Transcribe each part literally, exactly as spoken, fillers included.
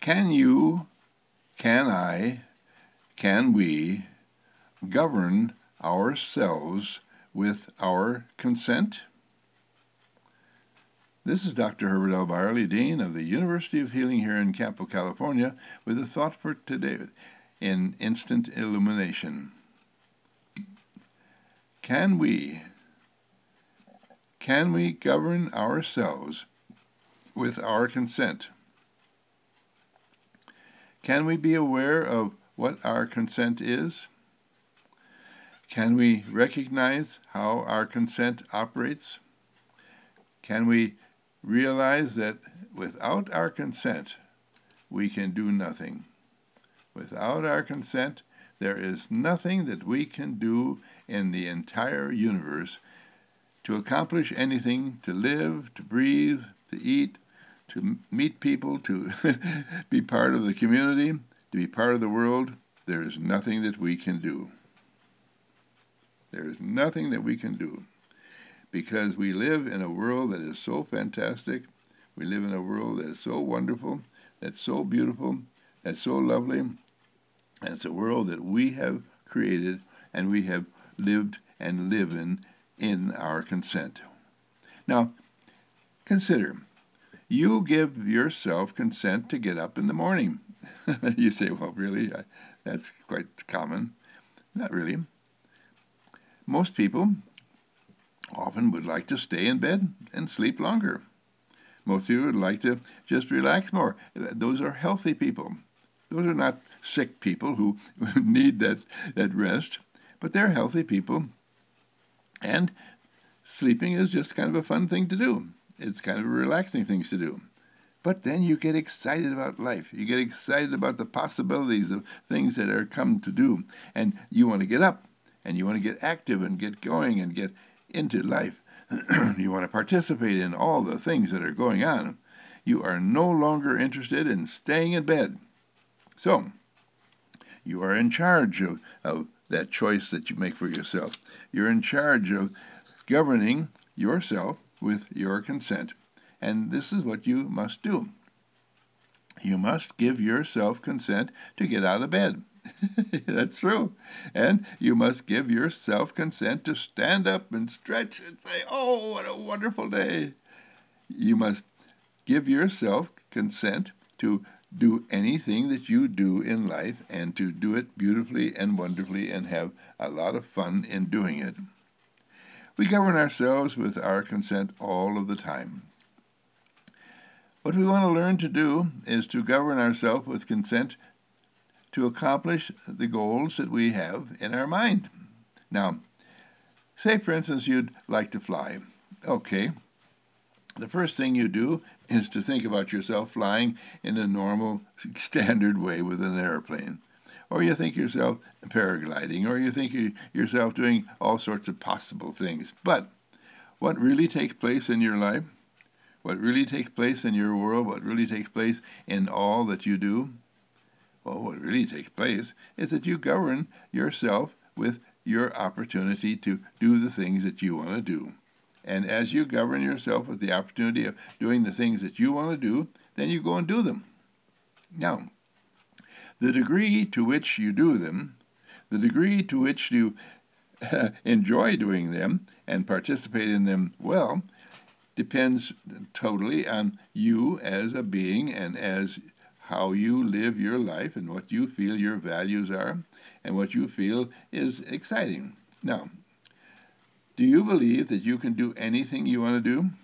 Can you, can I, can we govern ourselves with our consent? This is Doctor Herbert L. Byerly, Dean of the University of Healing here in Campo, California, with a thought for today in instant illumination. Can we, can we govern ourselves with our consent? Can we be aware of what our consent is? Can we recognize how our consent operates? Can we realize that without our consent, we can do nothing? Without our consent, there is nothing that we can do in the entire universe to accomplish anything, to live, to breathe, to eat, to meet people, to be part of the community, to be part of the world. There is nothing that we can do. There is nothing that we can do, because we live in a world that is so fantastic. We live in a world that is so wonderful, that's so beautiful, that's so lovely. And it's a world that we have created and we have lived and live in in our consent. Now, consider, you give yourself consent to get up in the morning. You say, well, really? That's quite common. Not really. Most people often would like to stay in bed and sleep longer. Most people would like to just relax more. Those are healthy people. Those are not sick people who need that, that rest, but they're healthy people. And sleeping is just kind of a fun thing to do. It's kind of a relaxing thing to do. But then you get excited about life. You get excited about the possibilities of things that are come to do. And you want to get up, and you want to get active and get going and get into life. You want to participate in all the things that are going on. You are no longer interested in staying in bed. So, you are in charge of, of that choice that you make for yourself. You're in charge of governing yourself with your consent. And this is what you must do. You must give yourself consent to get out of bed. That's true. And you must give yourself consent to stand up and stretch and say, oh, what a wonderful day. You must give yourself consent to do anything that you do in life and to do it beautifully and wonderfully and have a lot of fun in doing it. We govern ourselves with our consent all of the time. What we want to learn to do is to govern ourselves with consent to accomplish the goals that we have in our mind. Now, say, for instance, you'd like to fly. Okay. The first thing you do is to think about yourself flying in a normal, standard way with an airplane. Or you think yourself paragliding, or you think you, yourself doing all sorts of possible things. But what really takes place in your life, what really takes place in your world, what really takes place in all that you do, well, what really takes place is that you govern yourself with your opportunity to do the things that you want to do. And as you govern yourself with the opportunity of doing the things that you want to do, then you go and do them. Now, the degree to which you do them, the degree to which you enjoy doing them and participate in them well, depends totally on you as a being and as how you live your life and what you feel your values are and what you feel is exciting. Now, do you believe that you can do anything you want to do?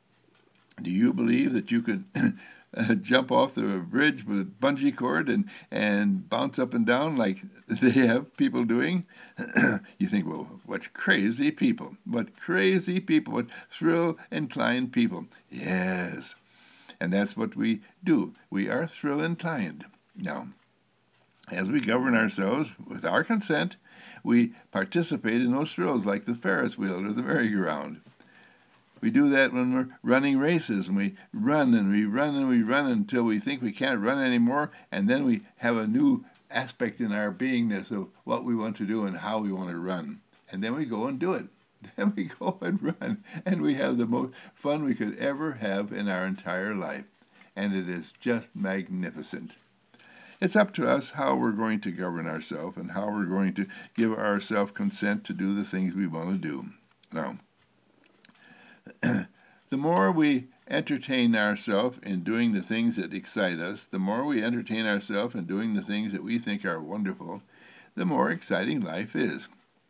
Do you believe that you could uh, jump off the bridge with a bungee cord and, and bounce up and down like they have people doing? You think, well, what crazy people, what crazy people, what thrill-inclined people. Yes. And that's what we do. We are thrill-inclined. Now, as we govern ourselves with our consent, we participate in those thrills like the Ferris wheel or the merry-go-round. We do that when we're running races, and we run and we run and we run until we think we can't run anymore, and then we have a new aspect in our beingness of what we want to do and how we want to run. And then we go and do it. Then we go and run, and we have the most fun we could ever have in our entire life. and it is just magnificent. It's up to us how we're going to govern ourselves and how we're going to give ourselves consent to do the things we want to do. Now, the more we entertain ourselves in doing the things that excite us, the more we entertain ourselves in doing the things that we think are wonderful, the more exciting life is.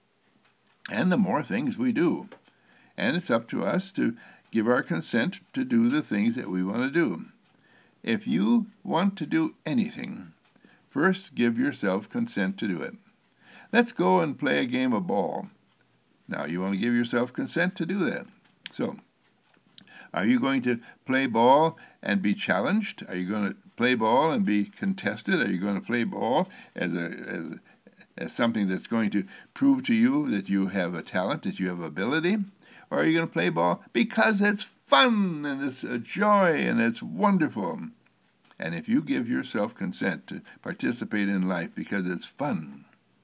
And the more things we do. And it's up to us to give our consent to do the things that we want to do. If you want to do anything, first give yourself consent to do it. Let's go and play a game of ball. Now you want to give yourself consent to do that. So, are you going to play ball and be challenged? Are you going to play ball and be contested? Are you going to play ball as a as, as something that's going to prove to you that you have a talent, that you have ability? Or are you going to play ball because it's fun and it's a joy and it's wonderful? And if you give yourself consent to participate in life because it's fun,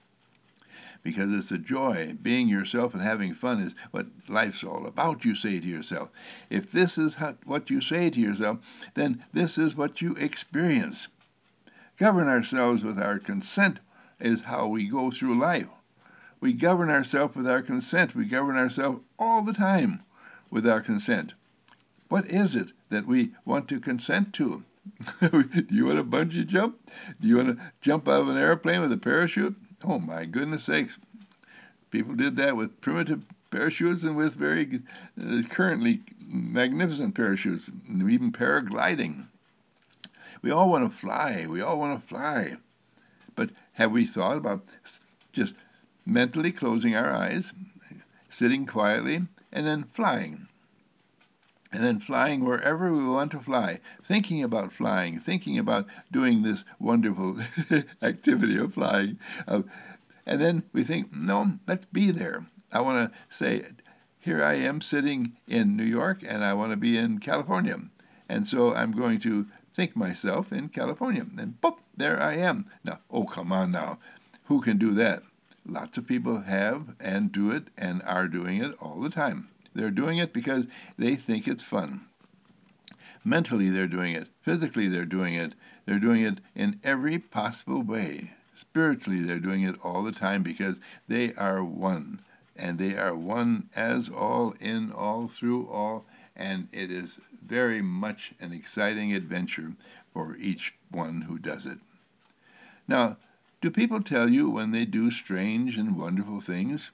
because it's a joy, being yourself and having fun is what life's all about, you say to yourself. If this is what you say to yourself, then this is what you experience. Govern ourselves with our consent is how we go through life. We govern ourselves with our consent. We govern ourselves all the time with our consent. What is it that we want to consent to? Do you want to bungee jump? Do you want to jump out of an airplane with a parachute? Oh, my goodness sakes. People did that with primitive parachutes and with very uh, currently magnificent parachutes, and even paragliding. We all want to fly. We all want to fly. But have we thought about just mentally closing our eyes, sitting quietly, and then flying? And then flying wherever we want to fly, thinking about flying, thinking about doing this wonderful activity of flying. Uh, and then we think, no, let's be there. I want to say, here I am sitting in New York, and I want to be in California. And so I'm going to think myself in California. And boop, there I am. Now, oh, come on now. Who can do that? Lots of people have and do it and are doing it all the time. They're doing it because they think it's fun. Mentally, they're doing it. Physically, they're doing it. They're doing it in every possible way. Spiritually, they're doing it all the time because they are one. And they are one as all, in all, through all. And it is very much an exciting adventure for each one who does it. Now, do people tell you when they do strange and wonderful things?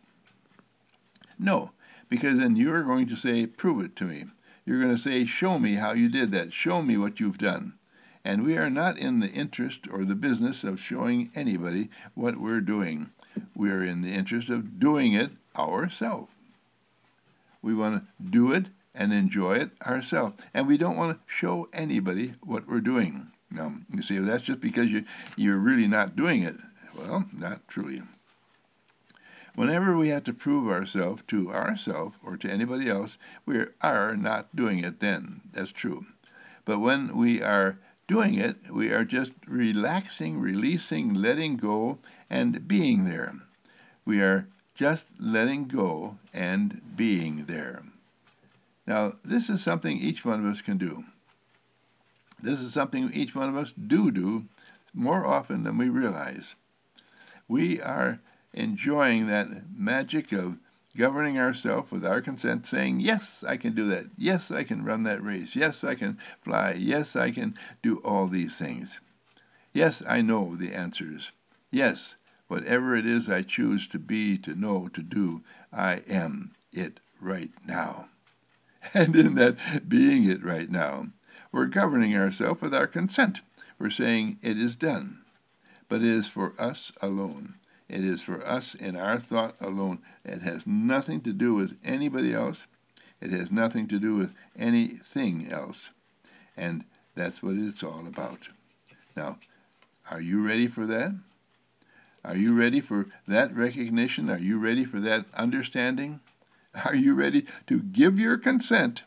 No. Because then you're going to say, prove it to me. You're going to say, show me how you did that. Show me what you've done. And we are not in the interest or the business of showing anybody what we're doing. We are in the interest of doing it ourselves. We want to do it and enjoy it ourselves. And we don't want to show anybody what we're doing. Now, you say, well, that's just because you, you're really not doing it. Well, not truly. Whenever we have to prove ourselves to ourselves or to anybody else, we are not doing it then. That's true. But when we are doing it, we are just relaxing, releasing, letting go, and being there. We are just letting go and being there. Now, this is something each one of us can do. This is something each one of us do do more often than we realize. We are enjoying that magic of governing ourselves with our consent, saying, yes, I can do that. Yes, I can run that race. Yes, I can fly. Yes, I can do all these things. Yes, I know the answers. Yes, whatever it is I choose to be, to know, to do, I am it right now. And in that being it right now, we're governing ourselves with our consent. We're saying it is done, but it is for us alone. It is for us in our thought alone. It has nothing to do with anybody else. It has nothing to do with anything else. And that's what it's all about. Now, are you ready for that? Are you ready for that recognition? Are you ready for that understanding? Are you ready to give your consent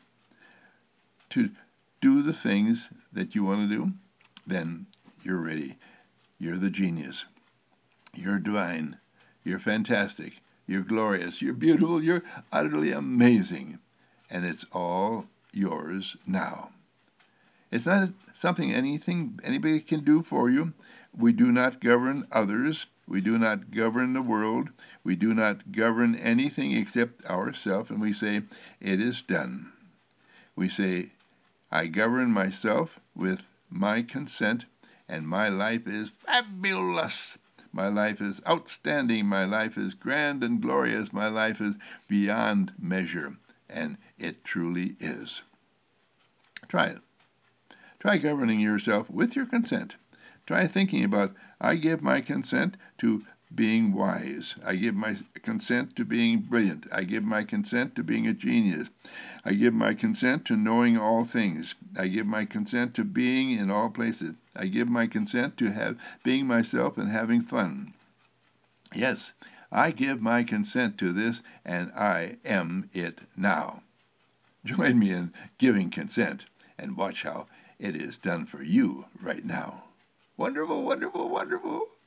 to do the things that you want to do? Then you're ready. You're the genius. You're divine. You're fantastic. You're glorious. You're beautiful. You're utterly amazing. And it's all yours now. It's not something anything anybody can do for you. We do not govern others. We do not govern the world. We do not govern anything except ourselves, and we say, it is done. We say, I govern myself with my consent, and my life is fabulous. My life is outstanding. My life is grand and glorious. My life is beyond measure, and it truly is. Try it. Try governing yourself with your consent. Try thinking about, I give my consent to being wise. I give my consent to being brilliant. I give my consent to being a genius. I give my consent to knowing all things. I give my consent to being in all places. I give my consent to have being myself and having fun. Yes, I give my consent to this, and I am it now. Join me in giving consent and watch how it is done for you right now. Wonderful, wonderful, wonderful.